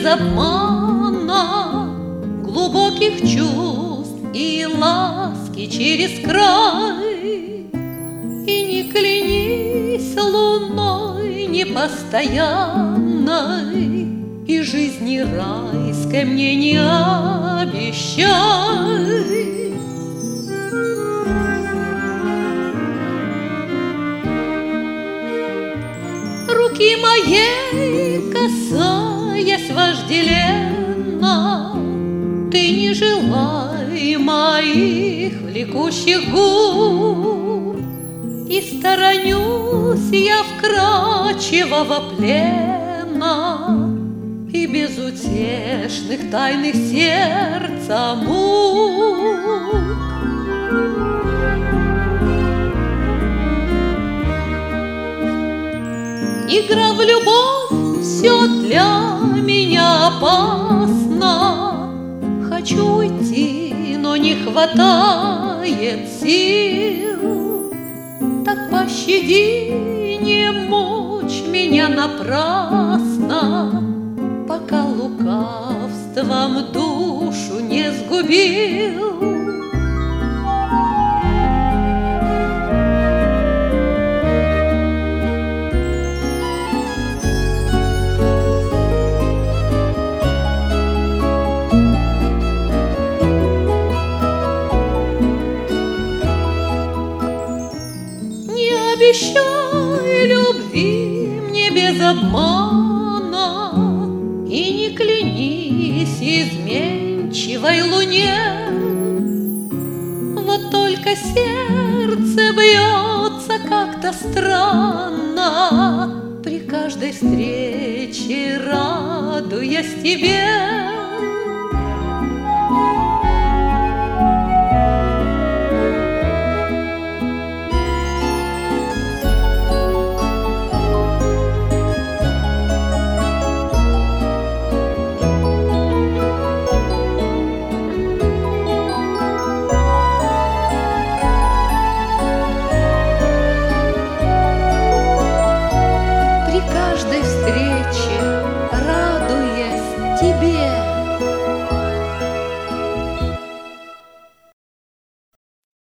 обмана, глубоких чувств и ласки через край. И не клянись луной непостоянной, и жизни райской мне не обещай. Руки моей касаясь вожделенно, ты не желай моих влекущих губ, и сторонюсь я вкрадчивого плена и безутешных тайных сердца мук. Игра в любовь все для меня опасна. Хочу уйти, но не хватает сил. Так пощади, не мучь меня напрасно, пока лукавством душу не сгубил. Обещай любви мне без обмана, и не клянись изменчивой луне. Вот только сердце бьется как-то странно при каждой встрече, радуясь тебе. Встрече, радуясь тебе.